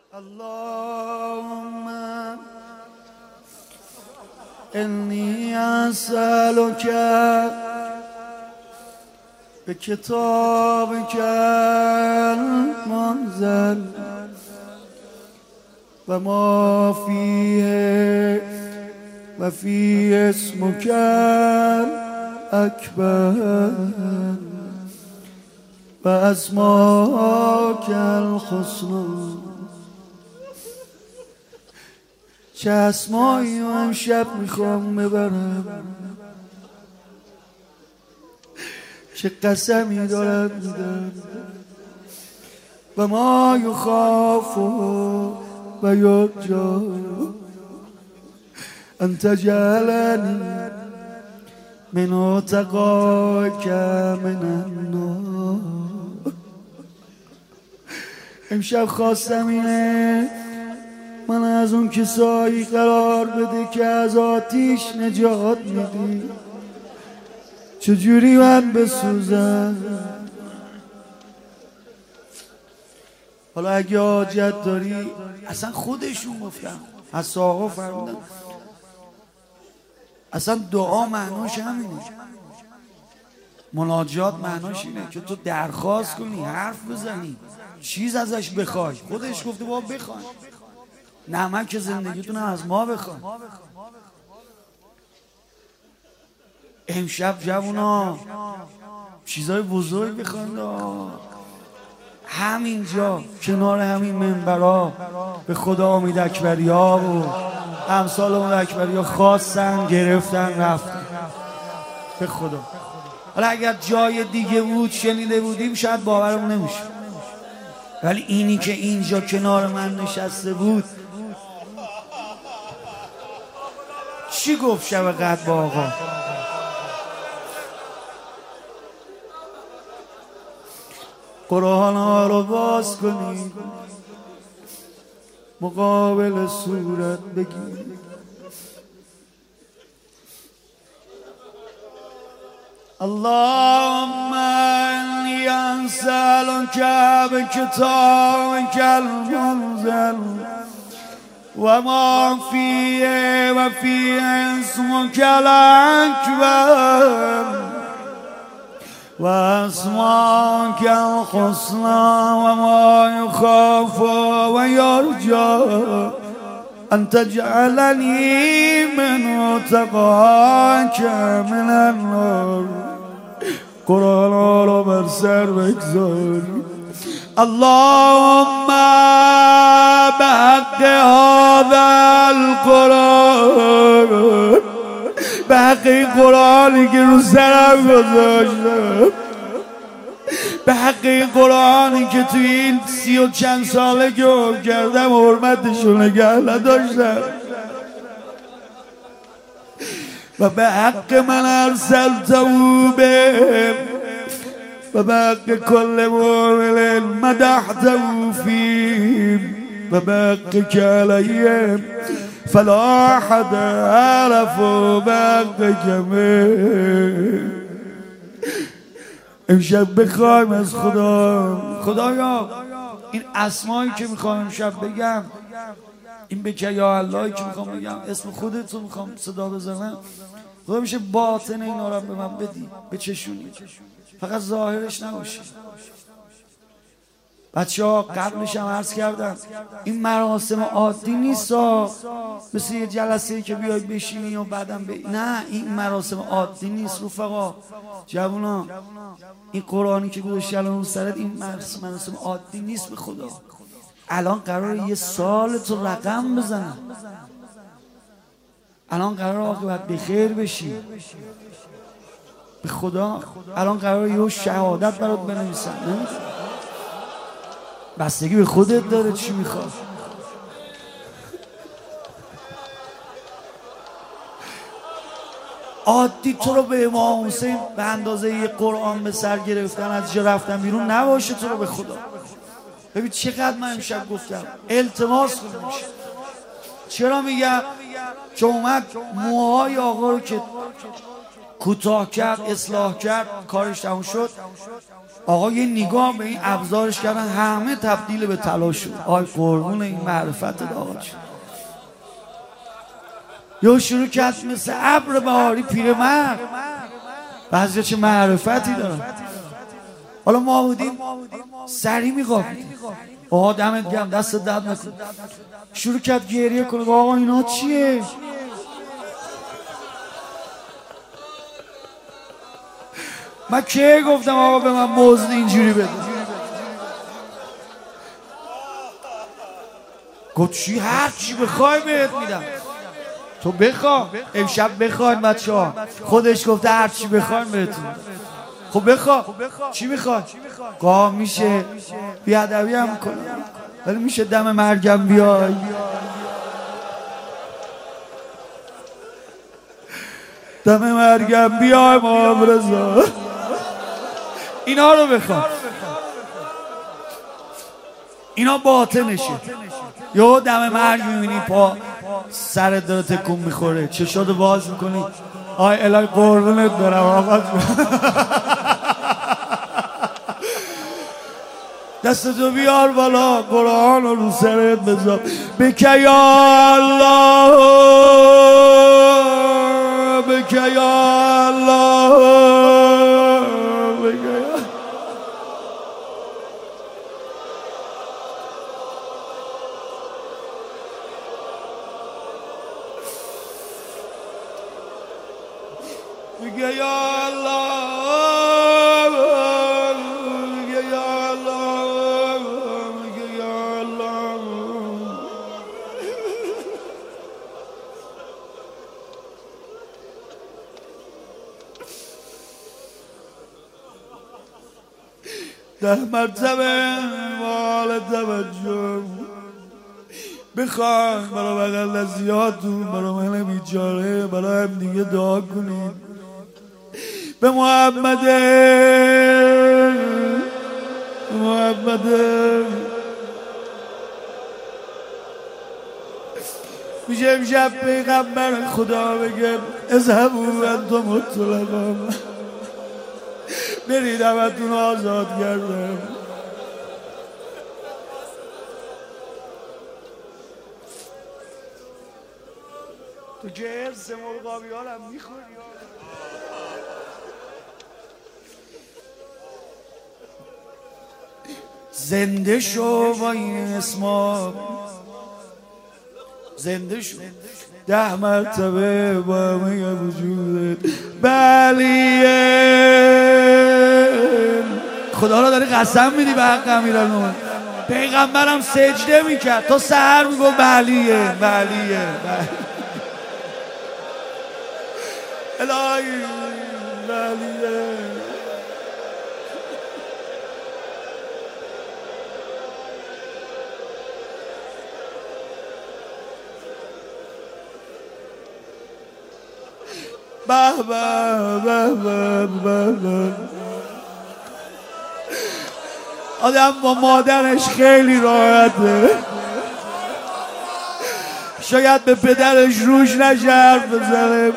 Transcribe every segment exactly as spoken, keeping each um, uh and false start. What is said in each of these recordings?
اللهم إني أسألك بكتابك المنزل وما فيه وفي اسمك الأكبر وأسماك الحسنى. چه اسمایی و امشب میخوام ببرم، چه قسمی دارم میدم و ما یخاف و یرجا ان تجعلنی من اتقاک من النار. امشب خواستم اینه من از اون کسایی قرار بده که از آتیش نجات میدی. چجوری من بسوزم؟ حالا اگه حاجت داری، اصلا خودشون گفتن، از آقا فرمودن اصلا دعا معناش همینه، مناجات معناش اینه که تو درخواست کنی، حرف بزنی، چیز ازش بخوای. خودش گفته با بخوای، نمک زندگیتون از ما بخوان. امشب جوونا چیزای بزرگ بخوان، همینجا کنار همین منبرها به خدا امید اکبری ها و امثال امید اکبری ها خواستن، گرفتن، رفتن به خدا. حالا اگر جای دیگه بود شنیده بودیم شاید باورمون نمیشه، ولی اینی که اینجا کنار من نشسته بود چی گفت شب قدر با آقا؟ قرآن ها رو باز کنید، مقابل صورت بگید. اللهم إني أسألك بكتابك المنزل وما فيه وفي اسمك الأكبر وأسماك الحسنى وما يخاف ويرجى أن تجعلني من اتقاك من النار. قرآن رو بر سر بگذاری. اللهم بحق هذا القرآن، بحق این قرآنی که رو سرم گذاشتم، به حق این قرآنی که توی این سی و چند ساله که عمر کردم حرمتشو نگه نداشتم، و به حق من ارسلته به و به حق کل مؤمن مدحته فیم و به حق که علیهم فلا احد عرف به حق کمه. امشب بخوایم از خدا، خدایا این اسمایی که میخوام امشب بگم، این بکه یا اللهی که میخوام بگم، اسم خودتو میخوام صدا بزنم، خدا میشه باطن اینا رو به من بدی، به چشونی، فقط ظاهرش نباشه. بچه ها قبلش هم عرض کردم این مراسم عادی نیست، مثل یه جلسه که بیای بشینی و بعدم ب... نه، این مراسم عادی نیست رفقا. جوونا این قرآنی که گذاشتی الان رو سرت، این مراسم عادی نیست به خدا. الان قراره یه سال تو رقم بزنم، الان قراره عاقبت بخیر بشی به خدا. الان قراره یه شهادت برات بنویسن، نمیدونم، بستگی به خودت داره چی میخواد. عادی تو رو به امام حسین به اندازه یه قرآن به سر گرفتن، از جا رفتن بیرون نباشه تو رو به خدا. ببین چقدر من امشب گفتم التماس کنیم. چرا میگم؟ چون اومد موهای آقا رو که کوتاه کرد، اصلاح کرد، کارش تموم شد، آقا یه نگاه به این ابزارش کردن همه تبدیل به طلا شد. آی قربون این معرفت آقا شد. یا شروع کرد مثل ابر بهاری پیرمرد. بعضی چه معرفتی دارن. حالا ما بودیم سری میخوابیدیم. آقا دمت گرم دست درد نکن. شروع کرد گریه کنه. آقا اینا چیه؟ من که گفتم آقا به من مزد اینجوری بده؟ گفت چی؟ هر چی بخوای بهت میدم. تو بخوا امشب بخواین بچه ها. خودش گفته هر چی بخواین بهتون. خب بخوا چی میخوای؟ گاه میشه بیادبی هم کنم ولی میشه دم مرگم بیای. دم مرگم بیای امام رضا. اینا رو بخوا. اینا باطنشه. یه دم مرگ میبینی پا سرت داره تکون میخوره چشاتو باز میکنی. آی الهی قربونت برم آقا دستتو بیار بالا قرآن رو رو سرت بذار بکه یا الله بکه یا الله بکه یا بکه یا الله بکه یا الله بکه یا الله. ده مرتبه مال توجه بخواین برای بغل نزیاتون برای من بیچاره برای هم دیگه دعا کنید. به محمد محمد میشه امشب پیغمبر خدا بگه اذهبوا انتم مطلقا برید همتون آزاد کردم. تو که ارس مرغابی حالم میخوری. زنده شو با این اسما زنده شو ده مرتبه با همه وجودت بلیه. خدا را داری قسم میدی به حق امیرالمومنین. پیغمبرم سجده میکرد تا سحر میگفت بلیه بلیه الهی بلیه. به به به به به. آدم با مادرش خیلی راحته. شاید به پدرش روش نشه حرف بزنه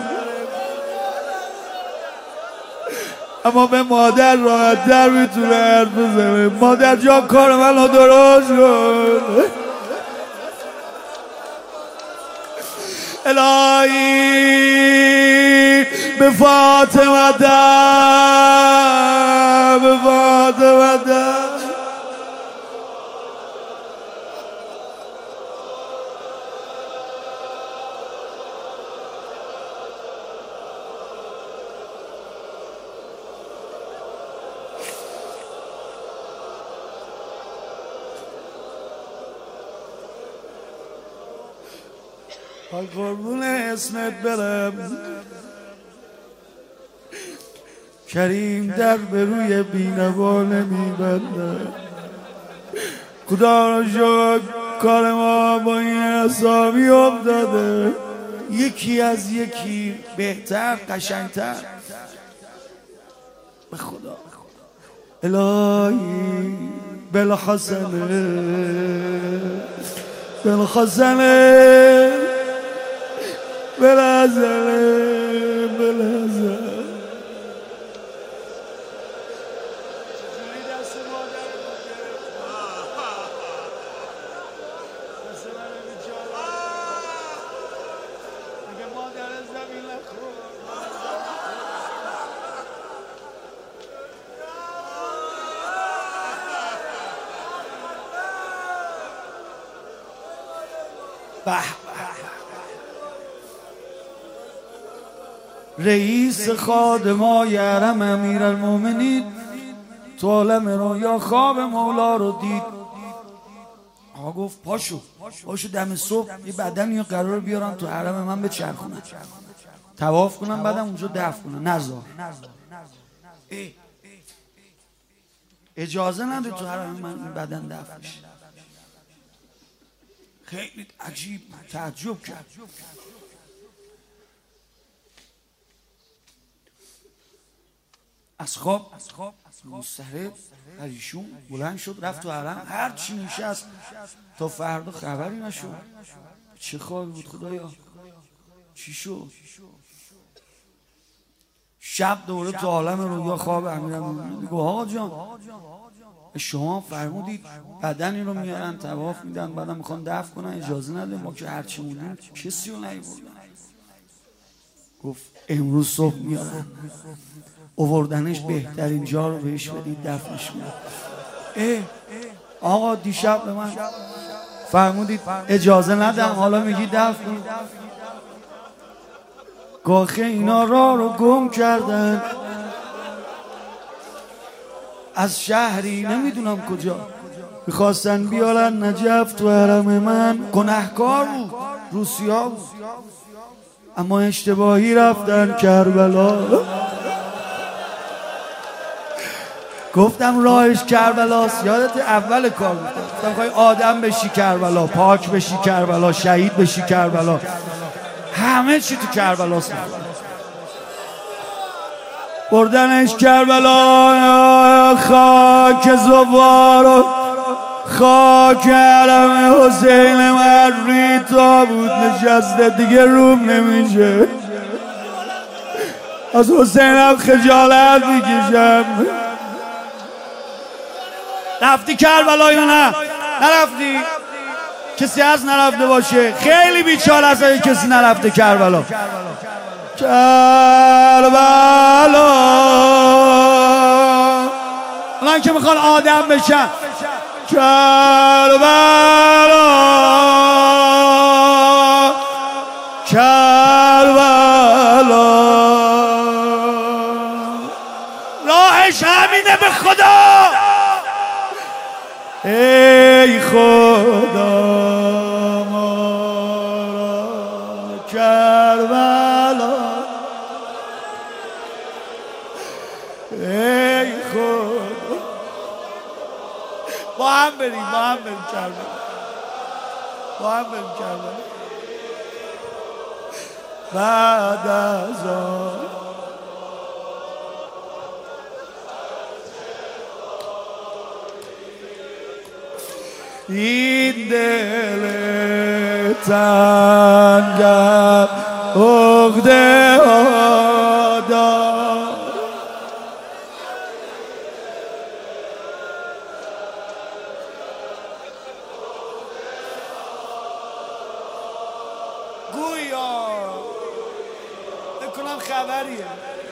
اما به مادر راحت در میتونه حرف بزنه. مادر جان کار منو درست کن الهی. به فاطمه در به فاطمه در ای قربون اسمت برم کریم در به روی بینوا نمیبنده. خدا را شکر کار ما با این اسامی افتاده یکی از یکی بهتر قشنگتر. به خدا الهی بالحسنه بالحسنه بالحسنه بالحسنه به رئیس خادمای حرم امیرالمومنین تو عالم رویا خواب مولا رو دید. آقا گفت پاشو پاشو دم صبح یه بدنی رو قرار بیارم تو حرم من بچرخونم، طواف کنم، بعدم اونجا دفن کنم. نزار اجازه نده تو حرم من این بدن دفن بشه. خیلی عجیب تعجب کرد. از خواب مستحرب پریشون بلند شد رفت تو حرم. هر چی نشست تا فردا خبری نشد. چه خوابی بود خدایا؟ چی شد؟ شب دوره تو عالم رویا خواب امیرالمومنین میگه آقا جان شما فرمودید بدنی رو میارن طواف میدن بعدم میخوان دفن کنن، اجازه نده، ما که هرچی موندیم کسی رو نیاوردن. گفت امروز صبح میارن، آوردنش بهترین جا رو بهش بدید دفنش میدن. آقا دیشب به من فرمودید اجازه ندم، حالا میگی دفن. گاخه اینا راه رو گم کردن، از شهری نمیدونم کجا میخواستن بیارن نجف تو حرم من. گناهکار بود، روسیا بود، اما اشتباهی رفتن کربلا. گفتم راهش کربلاست. یادت اول کار گفتم گفتم خواهی آدم بشی کربلا، پاک بشی کربلا، شهید بشی کربلا، همه چی تو کربلاست. بردنش کربلا، خاک زوار و خاک حرم حسین مری تا بود نشسته دیگه روم نمیشه. از حسینم خجالت میکشم. رفتی کربلا یا نه؟ نرفتی؟ کسی از نرفته باشه خیلی بیچاره است اگه کسی نرفته کربلا. کربلا الان که میخوان آدم بشن. کربلا کربلا راهش همینه به خدا. ای خدا ما را کربلا، ای خدا با هم بریم با هم بریم کربلا، با هم بریم کربلا. بعد از آن این دل تنگم عقده ها دار. گویا بکنم خبریه.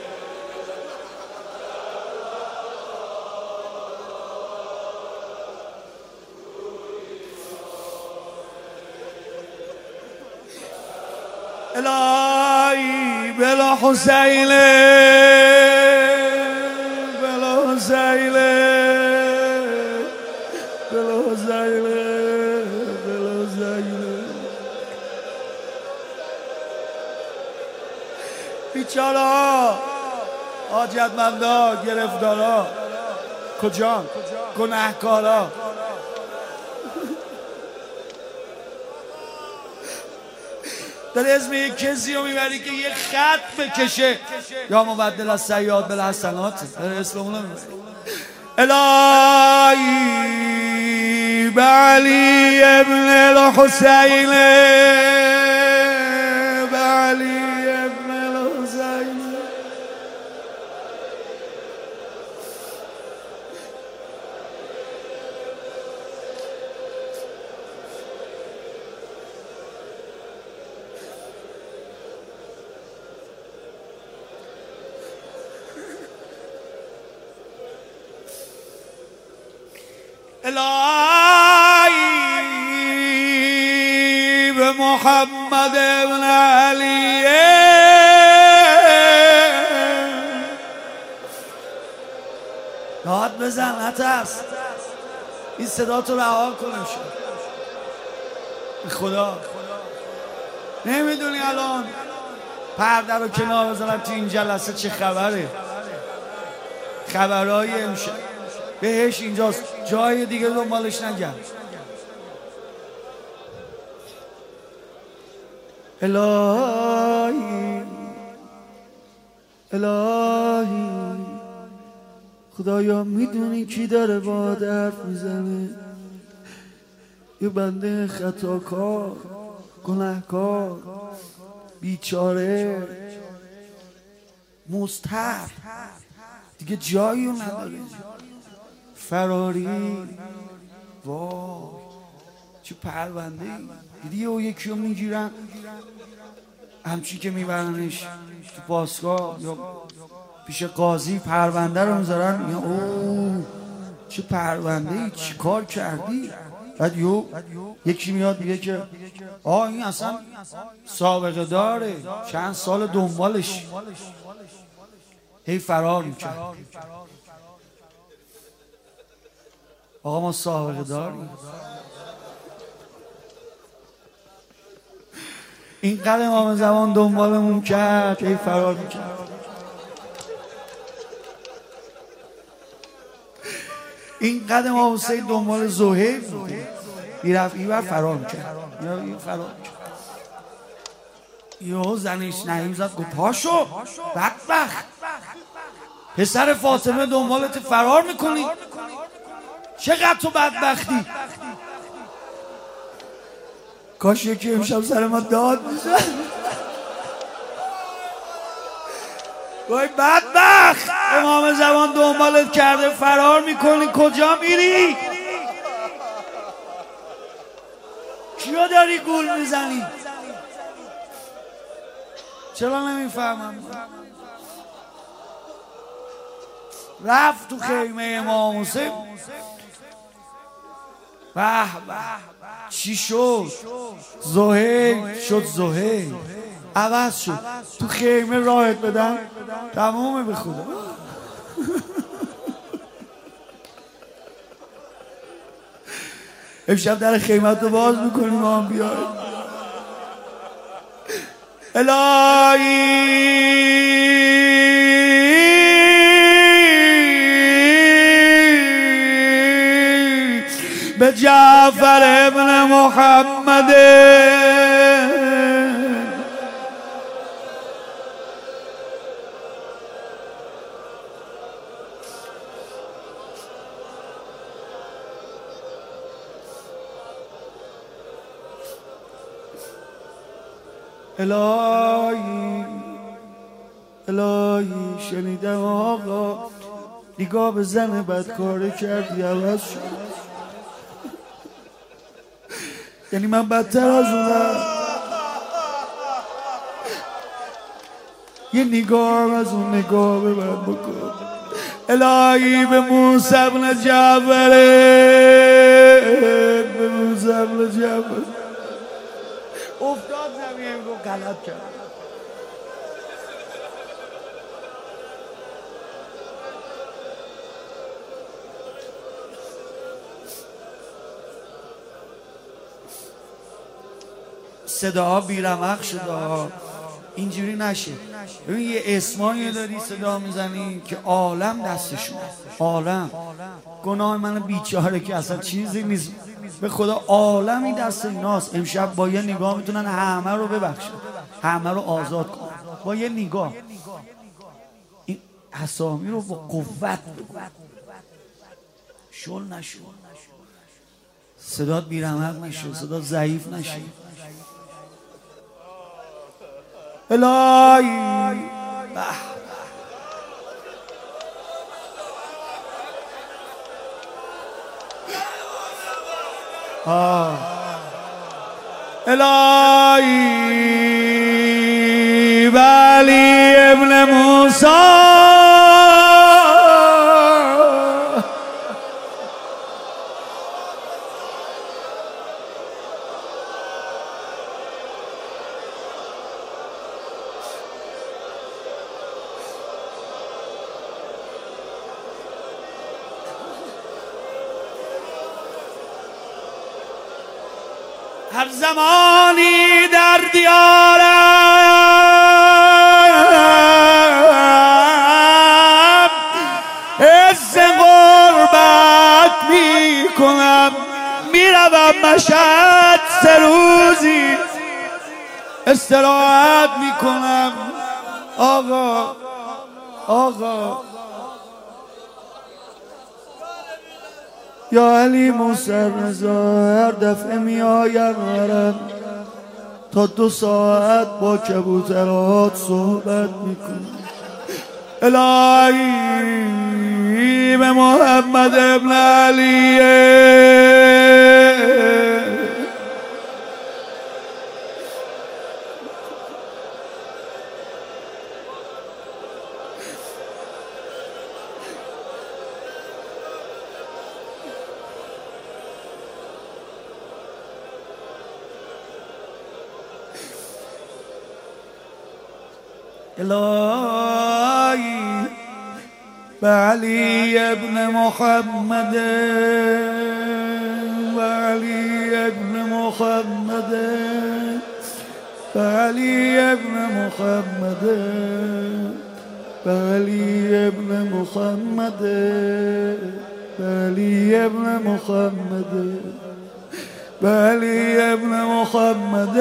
الهی بلا حسین بلا حسین بلا حسین بلا حسین. بیچارا حاجتمندا گرفتارا کجا گناهکارا داره اسم یک کسی رو میبری که یه خط بکشه یا مبدل از سیاد بالحسنات داره اسم اونو میبری. الهی به علی ابن الحسین به علی ابن الحسین. الهی به محمد ابن علی داد بزن نترس این صدا تو رها کنم شد به خدا نمیدونی الان پرده رو کنار بزنم تو این جلسه چه خبره خبرهای امشب بهش اینجاست جای دیگه دنبالش نگرد الهی الهی خدایا میدونی کی داره با حرف میزنه یه بنده خطاکار گناهکار بیچاره مضطر دیگه جایی نداره فراری وای چه پرونده ای دیدی او یکی رو میگیرن همچی که میبرنش تو پاسگاه یا پیش قاضی پرونده رو میذارن یا اوه چه پرونده ای چی کار کردی بعد یو یکی میاد میگه که آه این اصلا سابقه داره چند سال دنبالش هی فرار میکرد آقا ما سابقه داریم این قدر امام زمان دنبالمون کرد هی فرار میکرد این قدر امام حسین دنبال زهیر بود میرفت این بر فرار میکرد یا این فرار میکرد یهو زنش نهیم زد گفت پاشو بدبخت پسر فاطمه دنبالت فرار میکنی چقدر تو بدبختی کاش یکی امشب سر ما داد میزد وای بدبخت امام زمان دنبالت کرده فرار میکنی کجا میری کیا داری گول میزنی چرا نمیفهمم رفت تو خیمه امام حسین به به چی شد زهیر شد زهیر عوض شد تو خیمه راحت بدن تمومه به خدا امشب در خیمت رو باز میکنیم ما هم بیایم الهی به جعفر ابن محمد الهی الهی شنیدم آقا نگاه به زن بدکاره کردی عوض شد یعنی من بدتر از اونم یه نگاه از اون نگاه به من بکن الهی به موسی بن جعفر به موسی بن جعفر افتاد زمین رو غلط کرد صداها بیرمق شده اینجوری نشه ببین یه اسمایی داری صدا میزنی که عالم دستشون عالم گناه من بیچاره که اصلا چیزی نیست به خدا عالمی دست ایناست امشب با یه نگاه میتونن همه رو ببخشن همه رو آزاد کنن با یه نگاه این اسامی رو با قوت شل نشو صدات بیرمق نشه صدات ضعیف نشه الهی آه الهی ولی ابن موسی هر زمانی در دیارم حس غربت می کنم، میروم مشهد سه روزی استراحت می کنم. آقا آقا یا علی موسی رضا هر دفعه می آیم تا دو ساعت با کبوترات صحبت می کنم. الهی به محمد ابن علیه الهی به علی ابن محمد و علی ابن محمد و علی ابن محمد و علی ابن محمد و علی ابن محمد و علی ابن محمد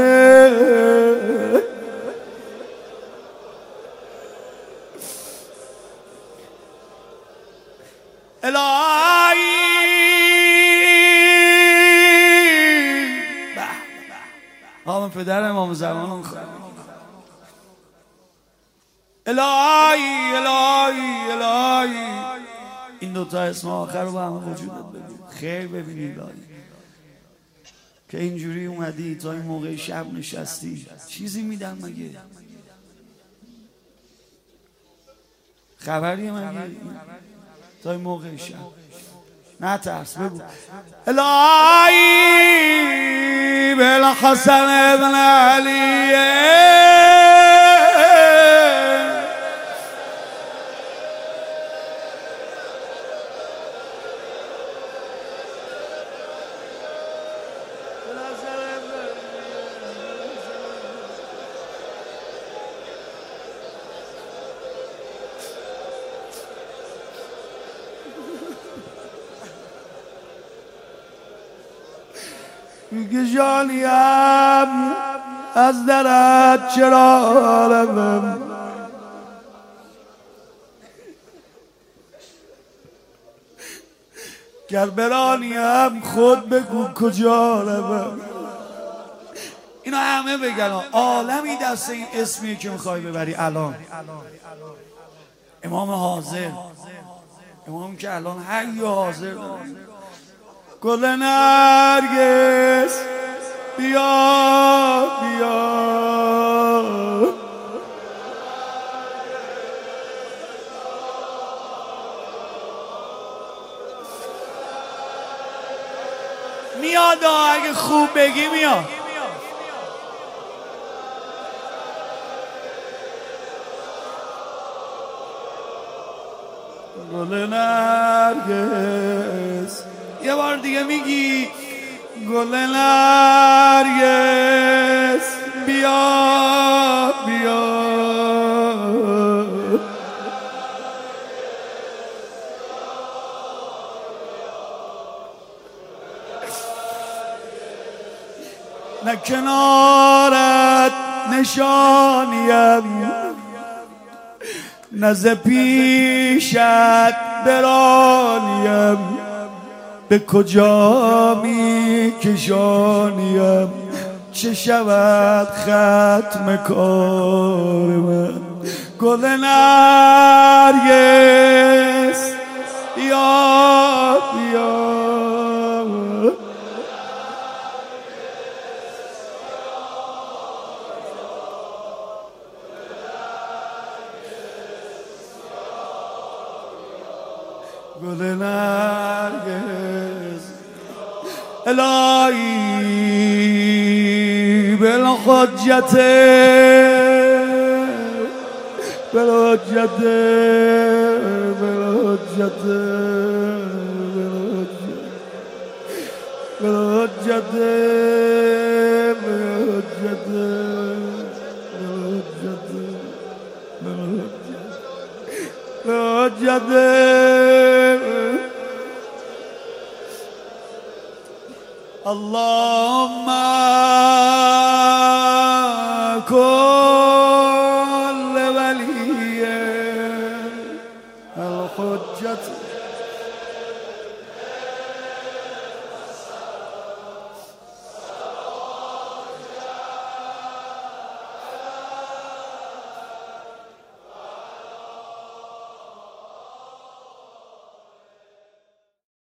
الهی آمون پدر امام زمان خواهد الهی الهی الهی این دوتا اسم آخر رو با همه وجودت ببین خیر ببینی الهی که اینجوری اومدی تا این موقع شب نشستی چیزی میدن مگه خبری مگه تا این موقع شب نه ترس بگو الهی بالحسن ابن علیه میگه جانیم از درت چرا روم گر برانیم خود بگو کجا روم. اینا همه بگن عالمی دست این اسمیه که میخوای ببری. الان امام حاضر، امام که الان حی و حاضر داره. گل نرگس بیا بیا میاد اگه خوب بگی میاد. گل نرگس یه بار دیگه میگی گل نرگس بیا بیا نه کنارت نشانیم نه ز پیشت برانیم به کجا می کشانیم چه شود ختم کار من. گل نرگس بیا بیا گل نرگس الهی بالحجت بالحجت بالحجت بالحجت سجده اللهم